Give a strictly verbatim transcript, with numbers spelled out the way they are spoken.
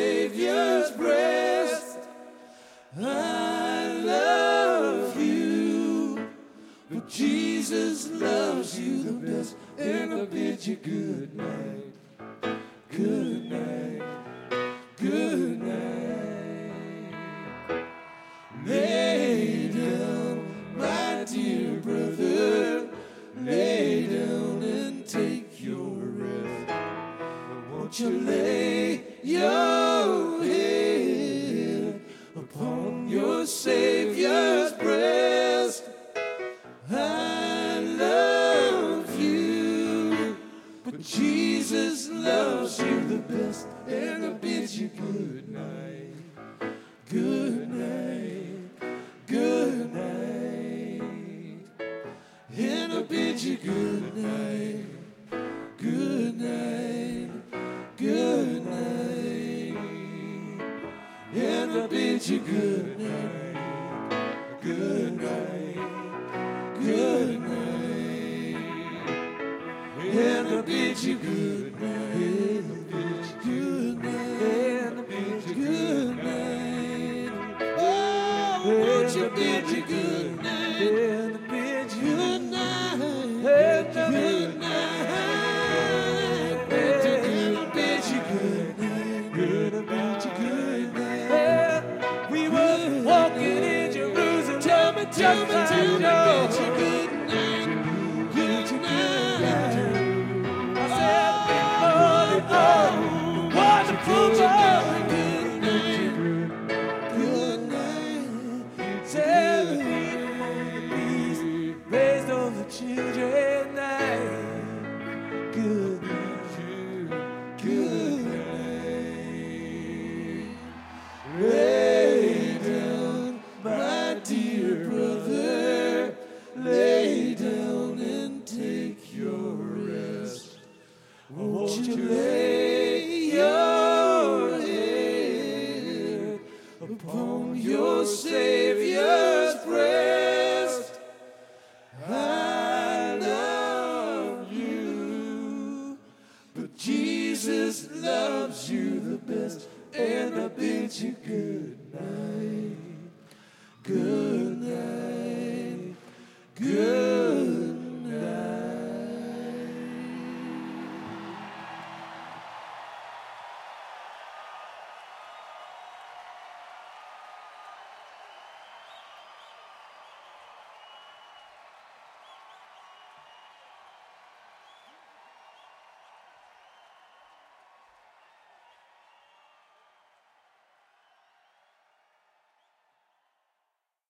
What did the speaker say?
Savior's breast. I love you, but Jesus loves you the best, and I bid you good night, good night, good night. Lay down, my dear brother, lay down and take your rest. Won't you lay your head upon your Savior's breast? I love you, but Jesus loves you the best, and I bid you good night, good night, good night, and I bid you good night, good night, good night, and I bid you good night, good night, good night, and I bid you good night, good night, and I bid you good night. Oh, won't you bid you good night, and I bid you good night, and I good night, and I bid you good night, and I bid you good night. We were walking in Jerusalem. Tell me, tell me, tell me, bid you good night, good night. I said, oh, oh, wonderful, good night, good night. Tell the people on the peace, raised all the children night. Good night, good night. Lay down, my dear brother, lay down and take your rest. Won't you lay your head upon your Savior's breast? I love you, but Jesus loves you the best, and I bid you good night.